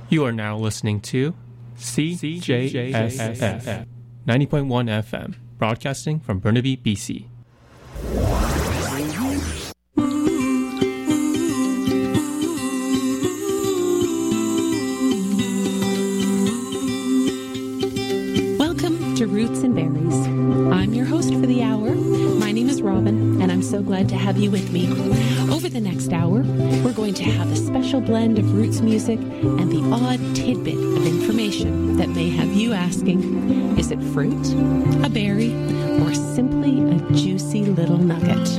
You are now listening to CJSF 90.1 FM, broadcasting from Burnaby, BC. Welcome to Roots and Berries. I'm your host for the hour. My name is Robin, and I'm so glad to have you with me. Over the next hour, we're going to have a special blend of roots music and the odd tidbit of information that may have you asking, is it fruit, a berry, or simply a juicy little nugget?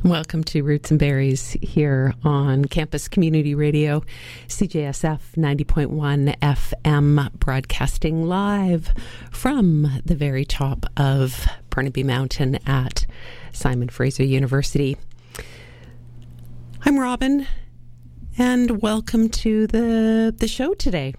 Welcome to Roots and Berries here on Campus Community Radio, CJSF 90.1 FM, broadcasting live from the very top of Burnaby Mountain at Simon Fraser University. I'm Robin, and welcome to the show today.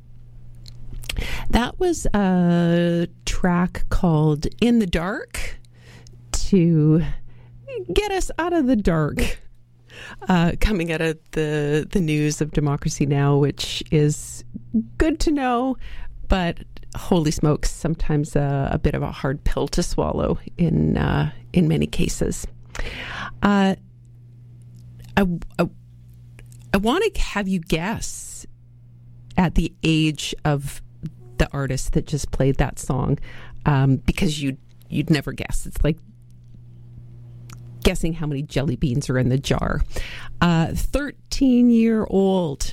That was a track called In the Dark to get us out of the dark, coming out of the news of Democracy Now!, which is good to know, but holy smokes, sometimes a bit of a hard pill to swallow in many cases. I want to have you guess at the age of the artist that just played that song, because you'd never guess. It's like guessing how many jelly beans are in the jar. 13-year-old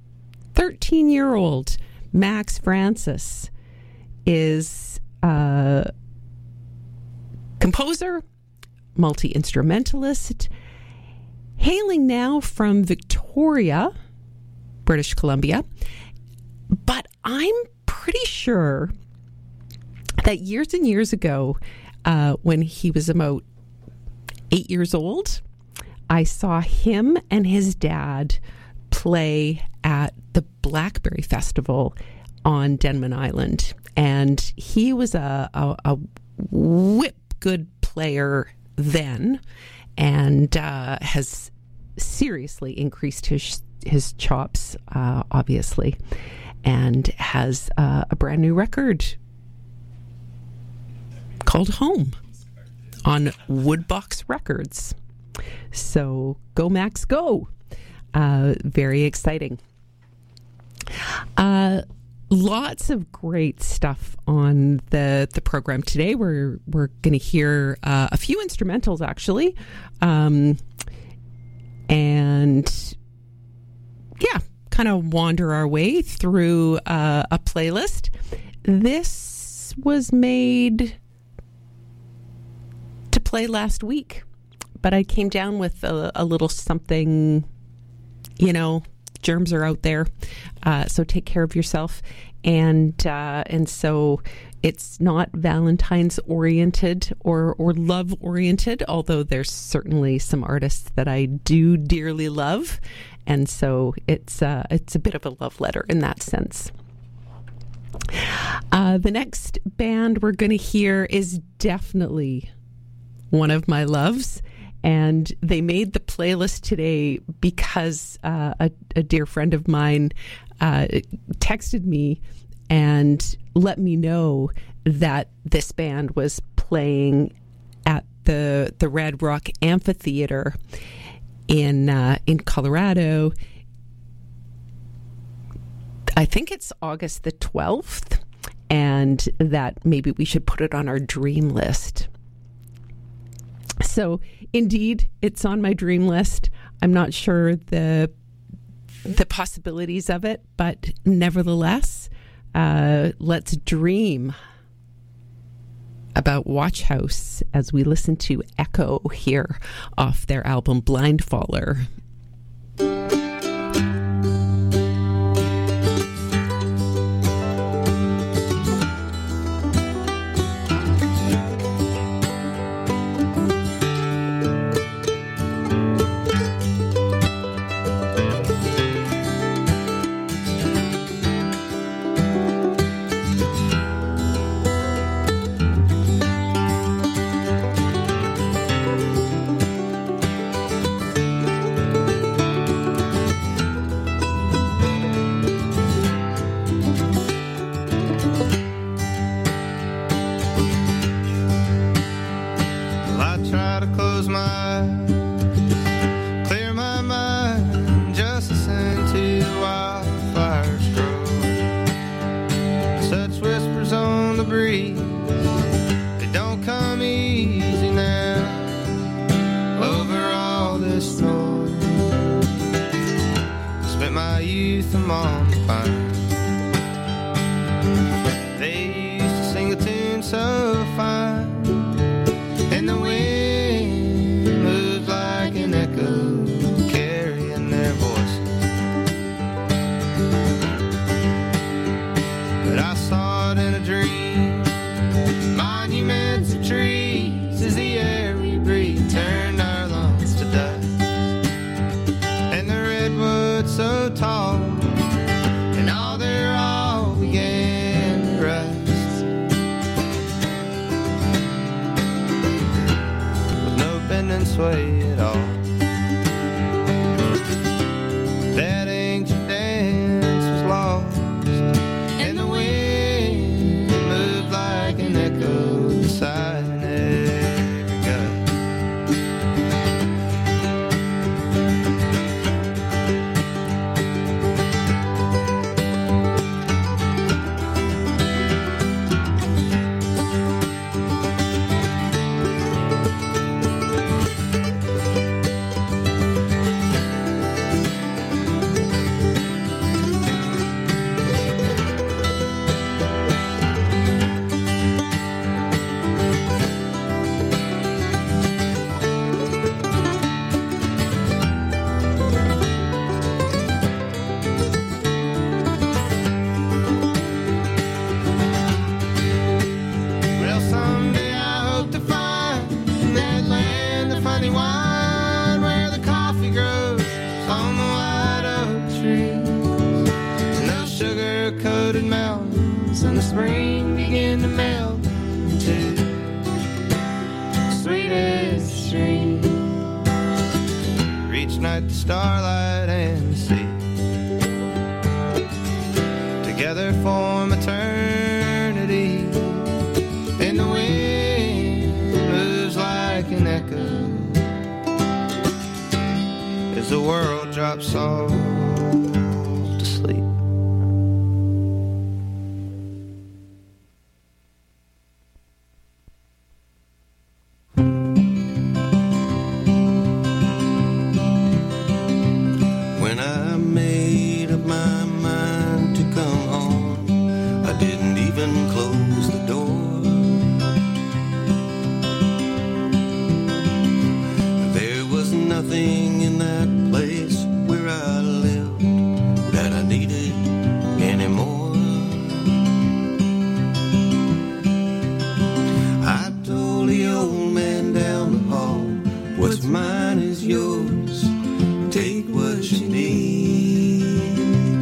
Max Francis is a composer, multi-instrumentalist, hailing now from Victoria, British Columbia. But I'm pretty sure that years and years ago, when he was about 8 years old, I saw him and his dad play at the Blackberry Festival on Denman Island. And he was a whip good player then, and has seriously increased his chops, obviously, and has a brand new record called Home on Woodbox Records. So go Max, go. Very exciting. Lots of great stuff on the program today. We're going to hear a few instrumentals, actually. And yeah, kind of wander our way through a playlist. This was made to play last week, but I came down with a little something, germs are out there, so take care of yourself. And so it's not Valentine's oriented or love oriented, although there's certainly some artists that I do dearly love, and so it's a bit of a love letter in that sense. The next band we're going to hear is definitely one of my loves, and they made the playlist today because a dear friend of mine texted me and let me know that this band was playing at the Red Rock Amphitheater in Colorado. I think it's August the 12th, and that maybe we should put it on our dream list. So, indeed, it's on my dream list. I'm not sure the possibilities of it, but nevertheless, let's dream about Watch House as we listen to Echo here off their album Blindfaller. youth among the pines. They used to sing a tune so fine, and the wind moved like so tall, and all there all began to rust. With no bend and sway at all. That ancient dance was lost, and the wind moved like an echo beside an every gust. Well, someday I hope to find in that land the funny wine where the coffee grows on the white oak trees, and those sugar-coated mountains in the spring begin to melt into the sweetest stream. Reach night the starlight and the sea together form eternity, and the wind moves like an echo as the world drops off to sleep. When I made up my mind to come home, I didn't even close the door. There was nothing in that place where I lived that I needed anymore. I told the old man down the hall, what's mine is yours, take what you need.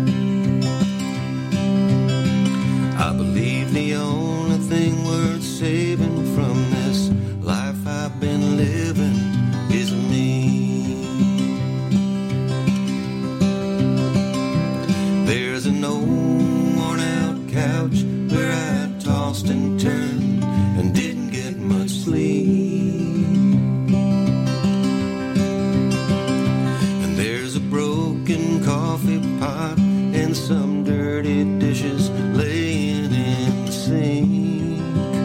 I believe the only thing worth saving from this life I've been living is me. There's an old worn out couch where I tossed and turned and didn't get much sleep. And there's a broken coffee pot and some dirty dishes laying in the sink.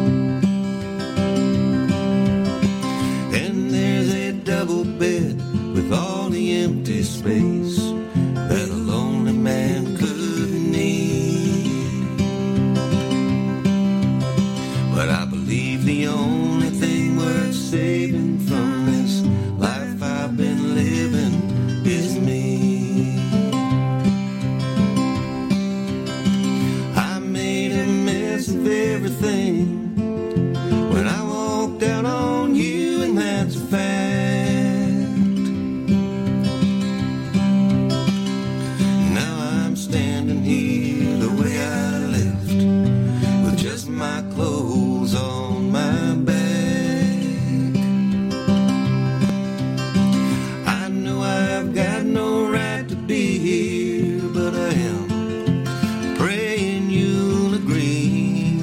And there's a double bed with all the empty space that a lonely man could need. But I believe the only thing worth saving from this life I've been living is me. I made a mess of everything when I walked out on you, and that's a fact. Now I'm standing here the way I left, with just my clothes on my back. I know I've got no right to be here, but I am praying you'll agree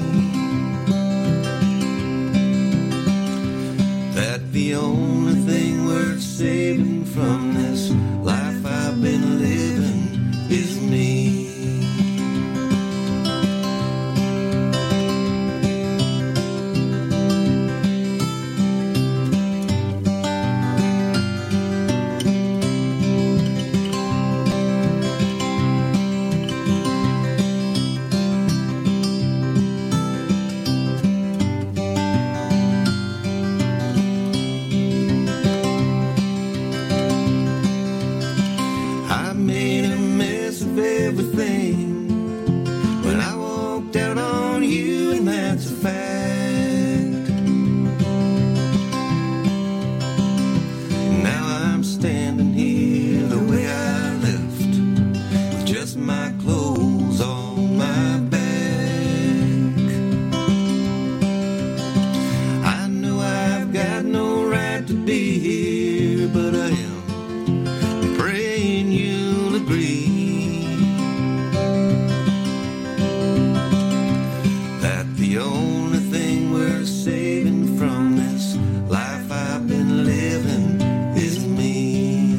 that the only thing worth saving from this life I've been living is me. I made a mess of everything when I walked out on you, and that's a fact. Now I'm standing here the way I left, agree that the only thing worth saving from this life I've been living is me.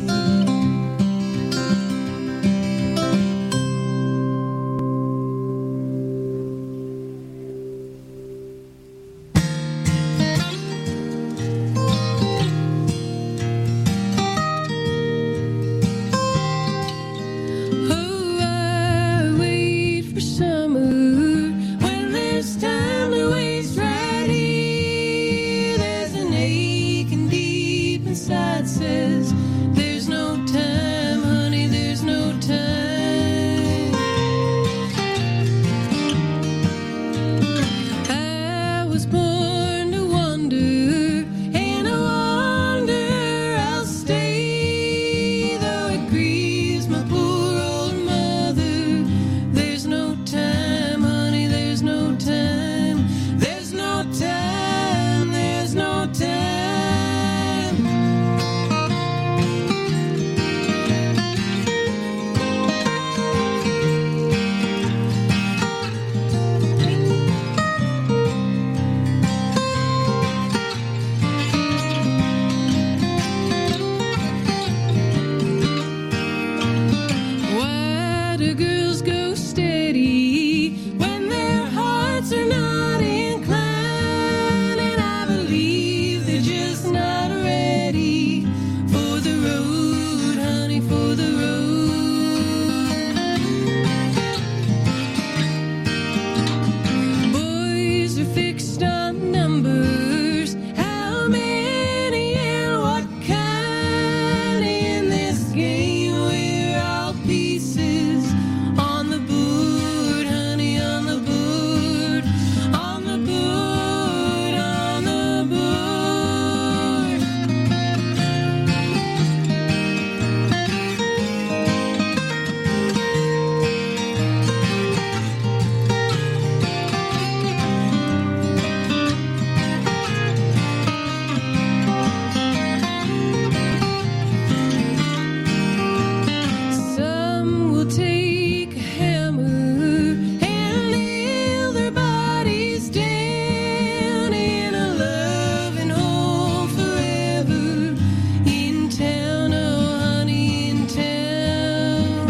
Oh, I wait for summer when there's time to waste right here. There's an aching deep inside says there's no time, honey, there's no time. I was born to wander, and I wonder I'll stay, though it grieves my poor old mother. There's no time, honey, there's no time. There's no time, there's no time. Why do girls go steady when their hearts are not inclined? And I believe they're just not ready for the road, honey, for the road. Boys are fixed on numbers, how many and what kind? In this game we're all pieces on the board, honey, on the board, on the board, on the board. Some will take a hammer and nail their bodies down in a loving home forever. In town, oh honey, in town.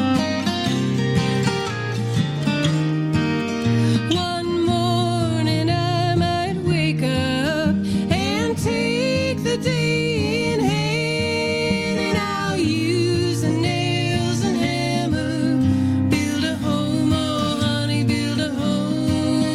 One morning I might wake up and take the day in hand, and I'll use the nails and hammer, build a home, oh honey, build a home.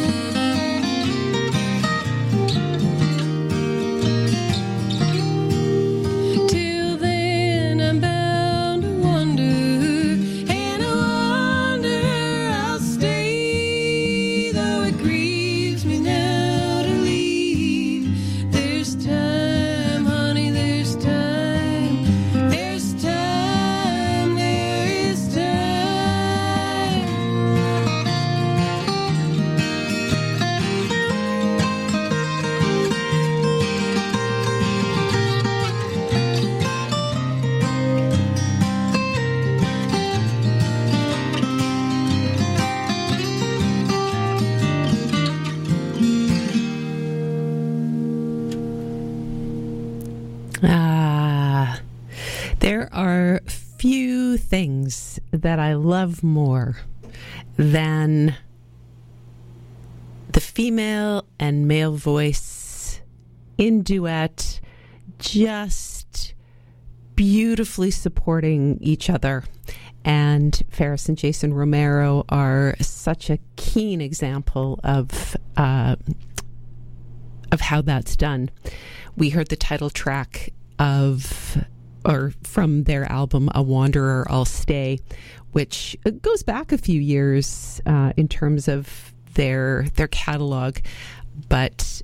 Till then I'm bound to wander, and I wonder I'll stay, though it grieves me now to leave. There's time, honey, there's time. There's time, there is time. There are few things that I love more than the female and male voice in duet, just beautifully supporting each other. And Faris and Jason Romero are such a keen example of how that's done. We heard the title track from their album A Wanderer I'll Stay, which goes back a few years in terms of their catalog, but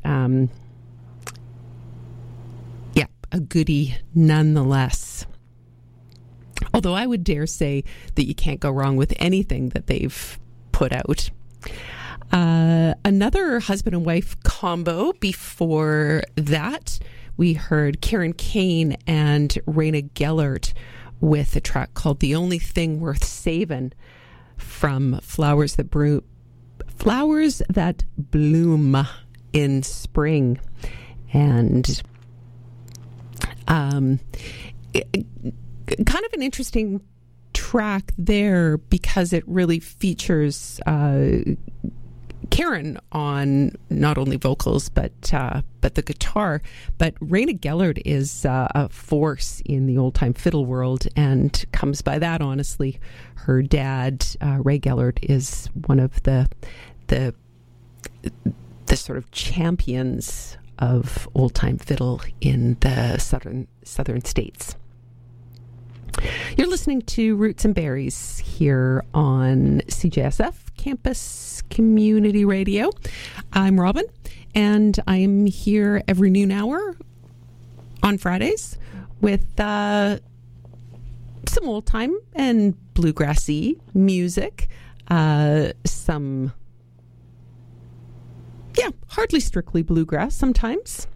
a goodie nonetheless. Although I would dare say that you can't go wrong with anything that they've put out. Another husband and wife combo before that, we heard Karen Kane and Raina Gellert with a track called The Only Thing Worth Saving from Flowers That Bloom in Spring. And kind of an interesting track there because it really features Karen on not only vocals but the guitar. But Raina Gellert is a force in the old time fiddle world and comes by that honestly. Her dad, Ray Gellert, is one of the sort of champions of old time fiddle in the southern states. You're listening to Roots and Berries here on CJSF Campus Community Radio. I'm Robin, and I'm here every noon hour on Fridays with some old time and bluegrassy music, some hardly strictly bluegrass sometimes.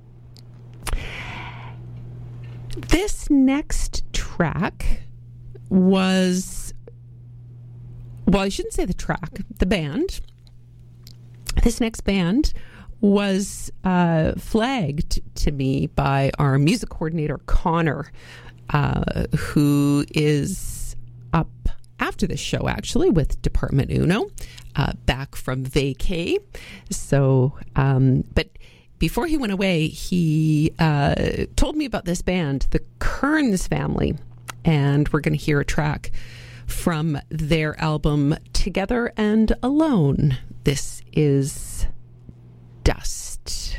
This next track was, well, I shouldn't say the track, the band. This next band was flagged to me by our music coordinator, Connor, who is up after this show, actually, with Department Uno, back from vacay. So, but before he went away, he told me about this band, the Kearns Family, and we're going to hear a track from their album Together and Alone. This is Dust,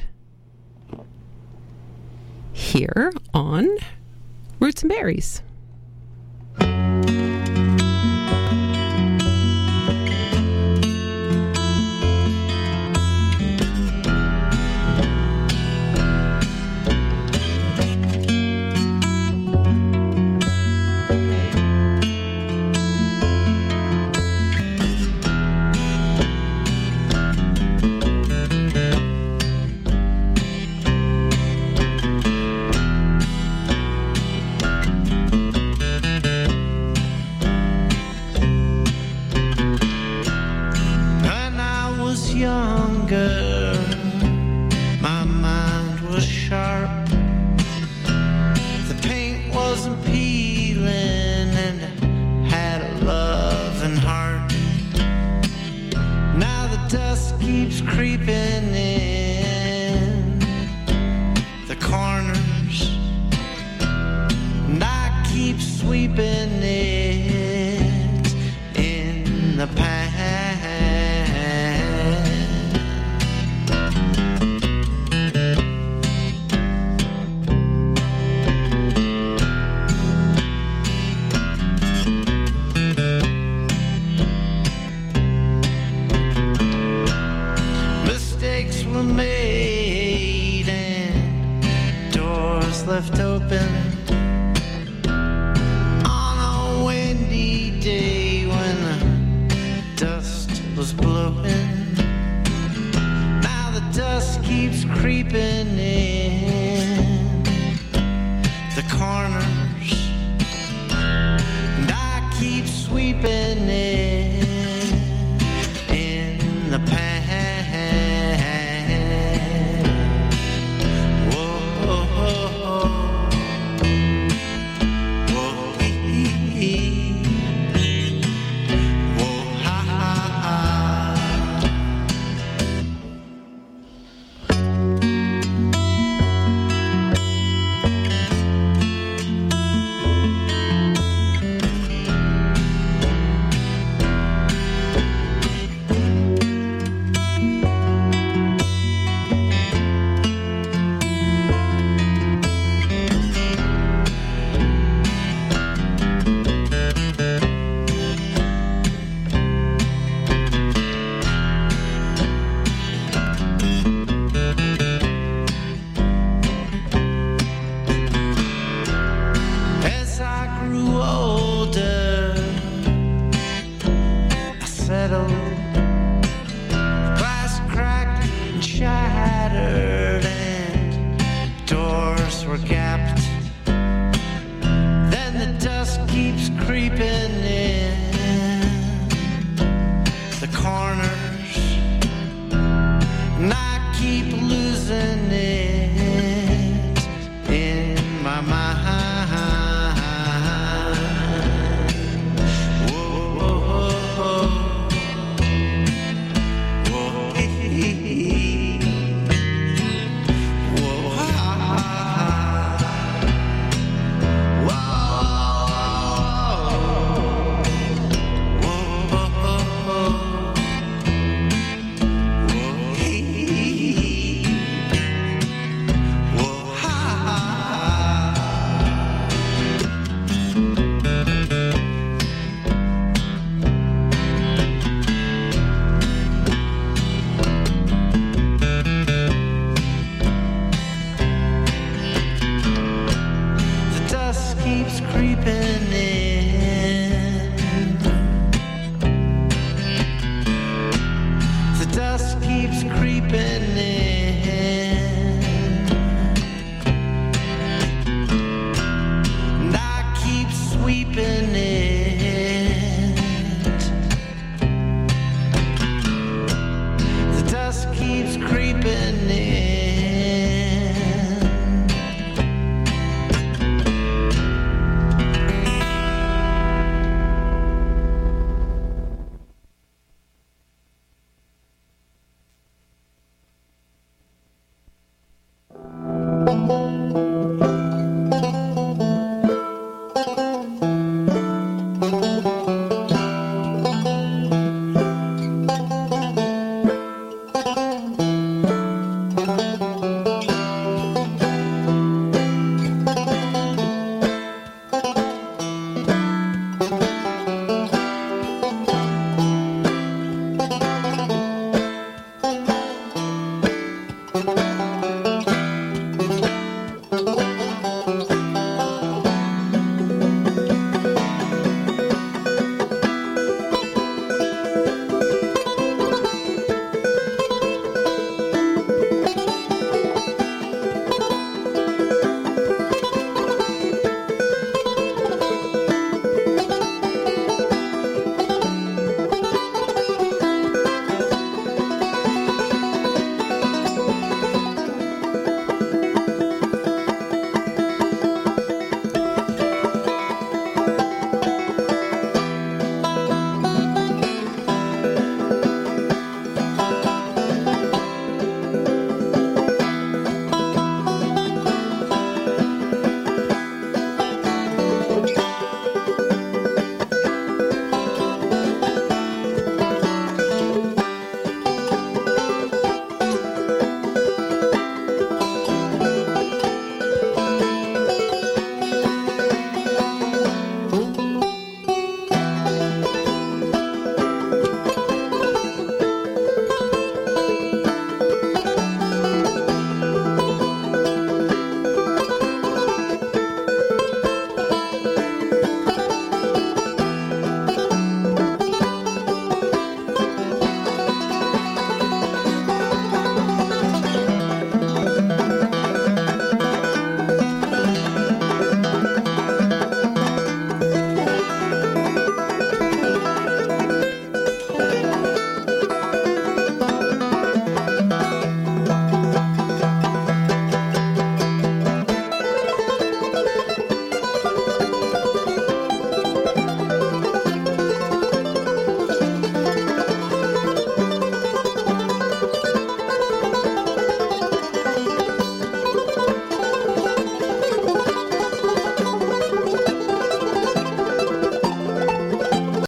here on Roots and Berries. Creeping